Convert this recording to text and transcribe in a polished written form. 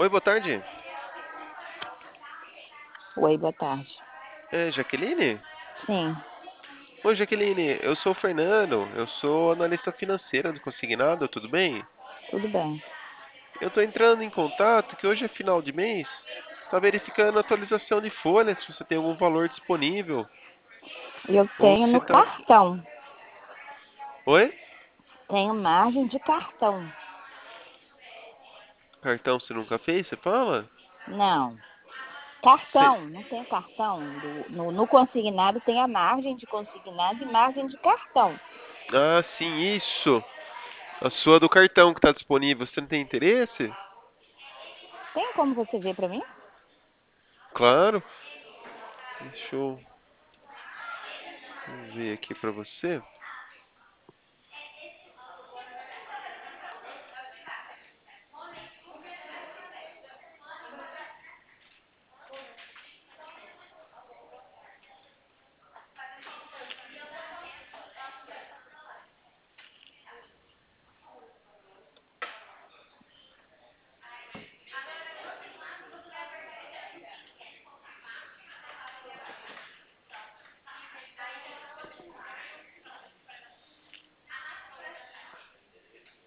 Oi, boa tarde. Oi, boa tarde. É Jaqueline? Sim, Oi, Jaqueline, eu sou o Fernando, eu sou analista financeiro do Consignado, tudo bem? tudo bem. Eu tô entrando em contato que hoje é final de mês, tá verificando a atualização de folha, se você tem algum valor disponível, Eu ou tenho se no tá... cartão. Oi? Tenho margem de cartão. Cartão você nunca fez, você fala? Não, Cê- cartão. Não tem cartão. No consignado tem a margem de consignado e margem de cartão. Ah, sim, isso. A sua do cartão que tá disponível, você não tem interesse? Tem como você ver para mim? Claro. Deixa eu ver aqui pra você.